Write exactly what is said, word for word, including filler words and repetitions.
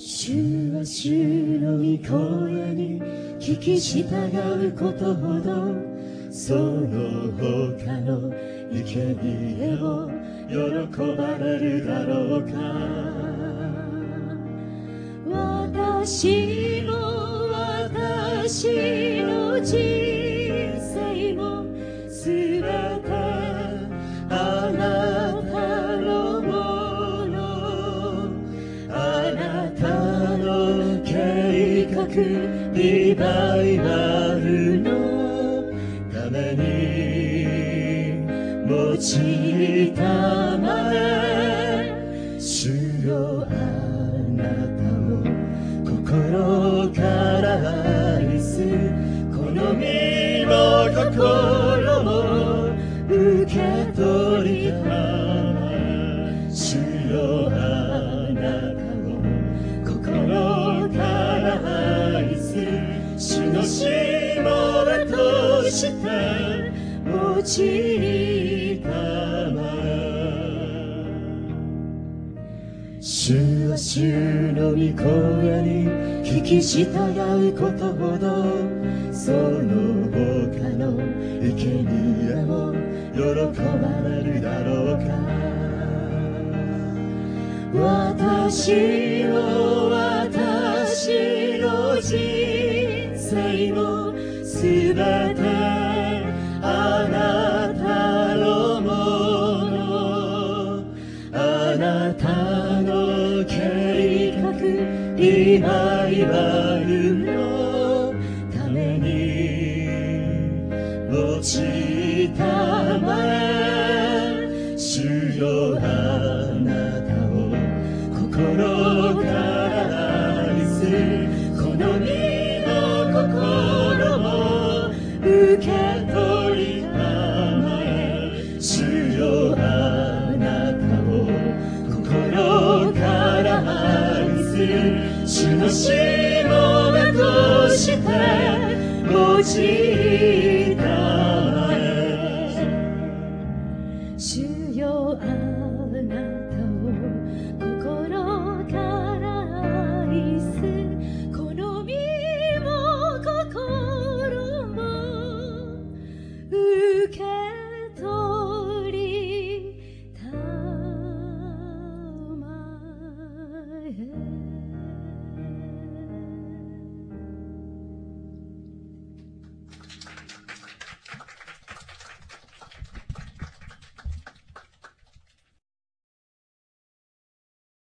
主は主の御声に聞き従うことほど、その他の生贄を喜ばれるだろうか。私も私の人生もすべてあなたのもの、あなたの計画リバイバルのために用いたまえ、主よあなたを心から愛す、この身も心も受け取りたまえ、主よあなたを心から愛す、主のしもべとして用いたまえ。主は主の御声に聞き従うことほど、その他の生贄を喜ばれるだろうか。私の私の人生もすべてあなたのもの、あなたの計画リバイバルのために用いたまえ、主よあなたを心から愛す、この身の心も受け取りたまえ、主よあなたを心から愛す、主のしもべとして用い